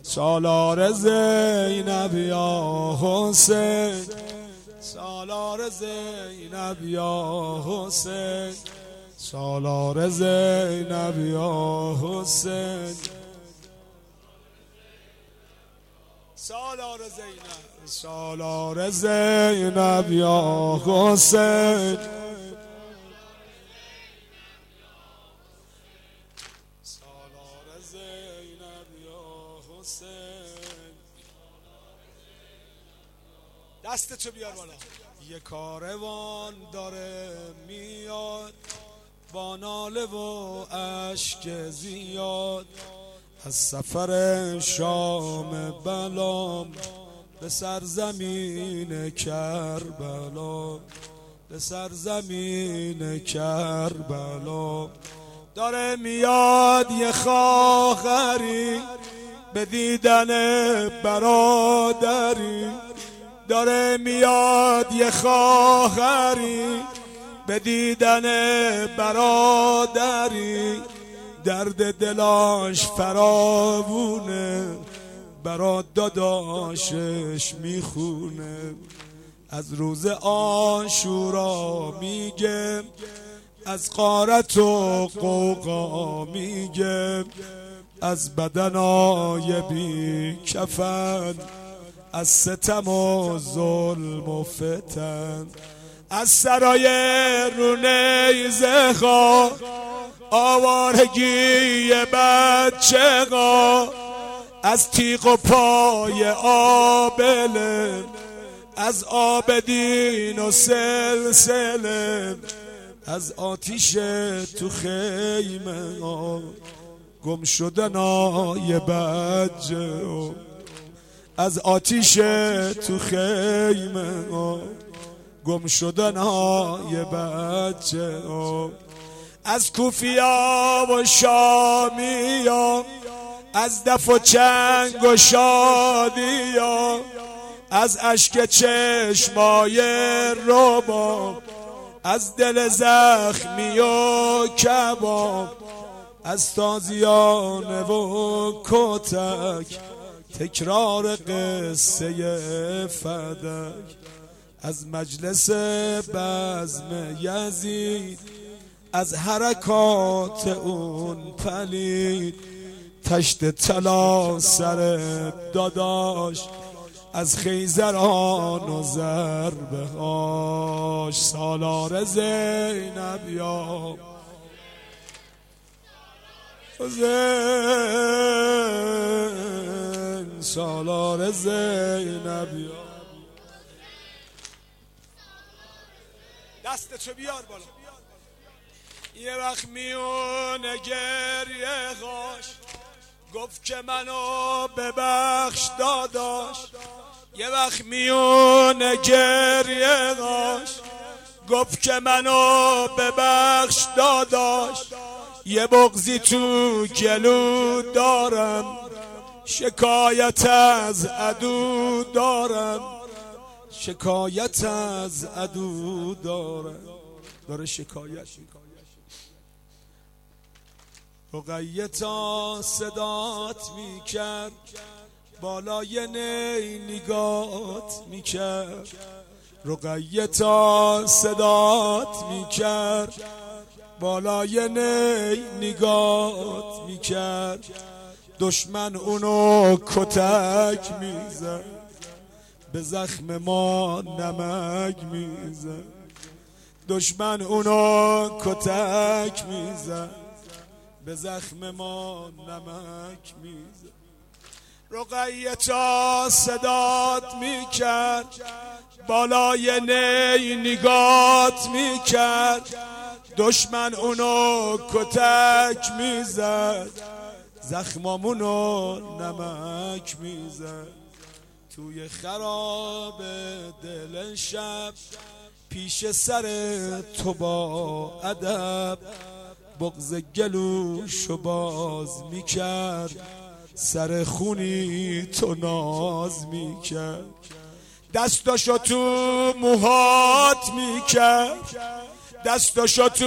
سالار زینب یا حسین، سالار زینب یا حسین، سالار زینب یا حسین، سالار زینب، سالار زینب یا حسین، سالار زینب یا حسین. دستتو بیار بالا. یه کاروان داره میاد با ناله و اشک زیاد، از سفر شام بلام به سرزمین کربلا، به سرزمین کربلا. داره میاد یه خواهری به دیدن برادری، داره میاد یه خواهری به دیدن برادری، درد دلاش فراوونه برا داداشش میخونه. از روز عاشورا میگه، از غارت و قوقا میگه، از بدنای بی کفن، از ستم و ظلم و فتن، از سرای رو نیزه ها، آوارگی بچه ها، از تیغ و پای آبله، از آبدین و سلسله، از آتیش تو خیمه ها، گم شدنای بچه ها، از آتیش تو خیمه ها، گم شدنای بچه ها، از کوفیا و شامیا، از دف و چنگ و شادیا، از اشک چشمای رباب، از دل زخمی و کباب، از تازیانه و کتک، تکرار قصه فدک، از مجلس بزم یزید، از حرکات اون پلید، تشت طلا سر داداش، از خیزران و ضربه هاش. سالار زینب یا حسین، سالار زینب یا. دستتو بیار بالا. یه وقت میونه گریه هاش، گفت که منو ببخش داداش. یه وقت میونه گریه هاش، گفت که منو ببخش داداش. یه بغضی تو گلو دارم، شکایت از عدو دارم، شکایت از عدو دارم. داره شکایت میکنه. رقیه تا صدات میکرد، بالای نی نگات میکرد. رقیه تا صدات میکرد، بالای نی نگات میکرد. دشمن اونو کتک میزد، به زخم ما نمک میزد. دشمن اونو کتک میزد، به زخم ما نمک میزد. رقیه تا صدات میکرد، بالای نی نگات میکرد. دشمن اونو کتک میزد، زخمامونو نمک میزد. توی خراب دل شب، پیش سر تو با ادب، بغض گلوشو باز میکرد. سر خونی تو ناز میکرد. دستاشو تو موهات میکرد، دستاشو تو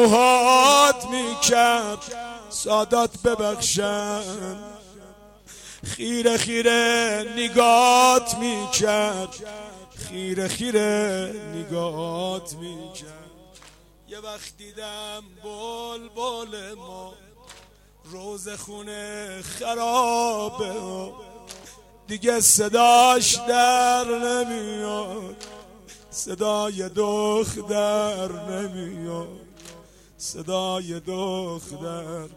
موهات میکرد. سادات ببخشن، خیره خیره نگات میکرد، خیره خیره نگات میکرد. یه وقت دیدم بلبل ما روز خونه خرابه، دیگه صداش در نمیاد، صدای دختر نمیاد، صدای دختر.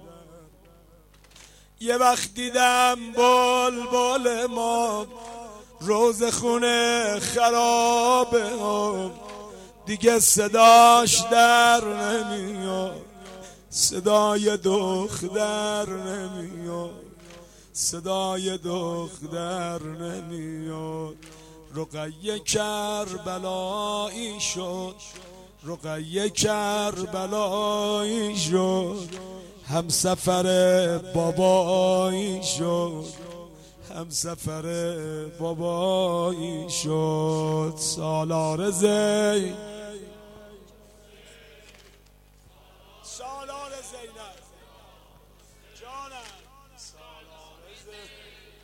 یه وقت دیدم بلبل ما روز خونه خرابه، دیگه صداش در نمیاد، صدای دختر نمیاد، صدای دختر نمیاد. رقیه کربلایی شد، رقیه کربلایی شد، همسفر بابایی شد، همسفر بابایی شد. سالار زین، سالار زینب جانم، سالار زینب.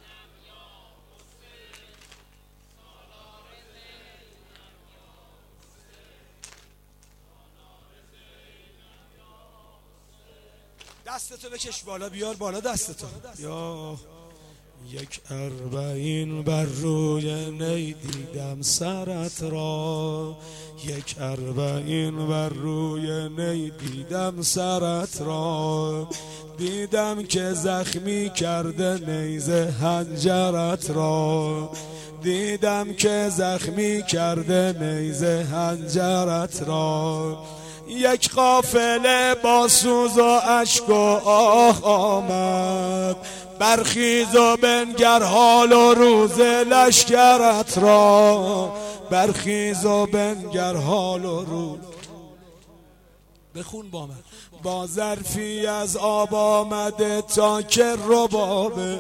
دستتو بکش بالا، بیار بالا دستتو. یا یک اربعین بر روی نی دیدم سرت را، یک اربعین بر روی نی دیدم سرت را، دیدم که زخمی کرده نیزه حنجرت را، دیدم که زخمی کرده نیزه حنجرت را. یک قافله با سوز و اشک و آه آمد، برخیز و بنگر حال و روز لشکرت را، برخیز و بنگر حال و روز. بخون با من. با ظرفی از آب آمده تا که ربابه،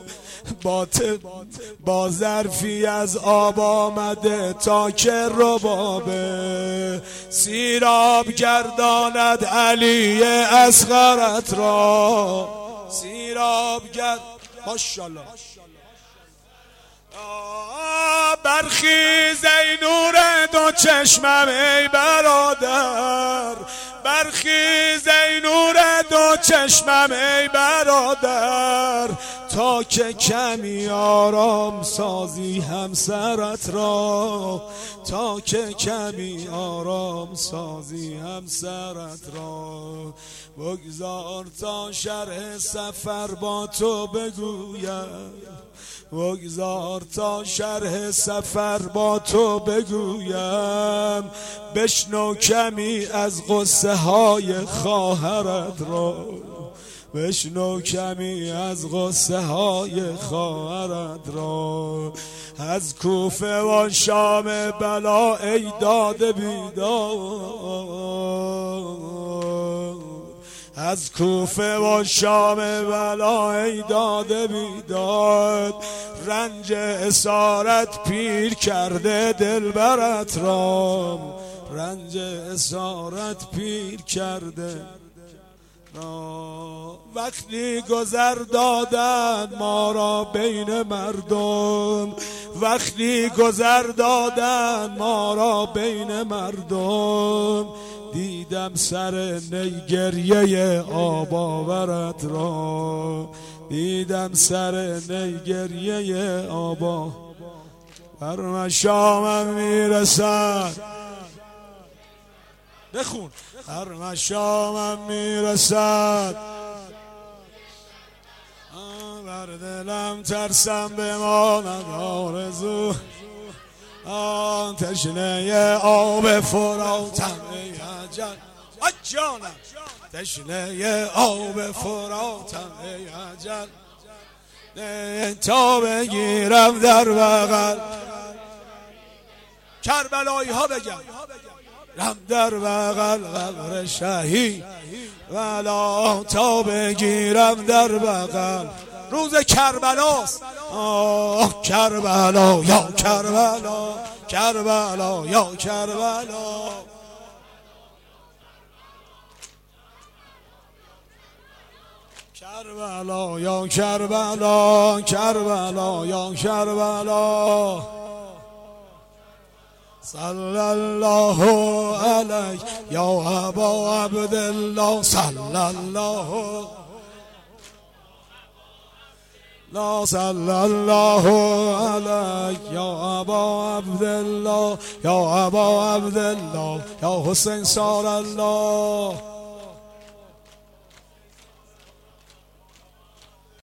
با ظرفی از آب آمده تا که ربابه، سیراب گرداند علی اصغرت را، سیراب گرد. ماشاءالله. برخیز ای نور دو چشمم ای برادر، برخیز ای نور دو چشمم ای برادر، تا که کمی آرام سازی همسرت را، تا که کمی آرام سازی همسرت را. بگذار تا شرح سفر با تو بگویم، بگذار تا شرح سفر با تو بگویم، بشنو کمی از قصه های خواهرت را، بشنو کمی از قصه های خواهرت را. از کوفه و شام بلا ای داده بیدار، از کوفه و شام بلا ای داده بیداد، رنج اسارت پیر کرده دلبرت را، رنج اسارت پیر کرده. وقتی گذر دادن ما را بین مردم، وقتی گذر دادن ما را بین مردم، دیدم سر نی گریه آب آورت را، دیدم سر نی گریه آب. بر مشامم میرسد، بخون. هر مشامم میرسد، بر دلم ترسم بماند آرزو، تشنه آب فراتم ای اجل. جانم تشنه آب فراتم ای اجل، تا بگیرم در بغل. کربلایی ها بگم رم در بغل قبر شهید، ولا تا بگیرم در بغل. روز کربلاست. کربلا یا کربلا، کربلا یا کربلا. کربلا یا کربلا کربلا یا کربلا صلی الله علیک یا ابا عبدالله صلی الله لا صلی الله علیک یا ابا عبدالله یا ابا عبدالله یا حسین صار الله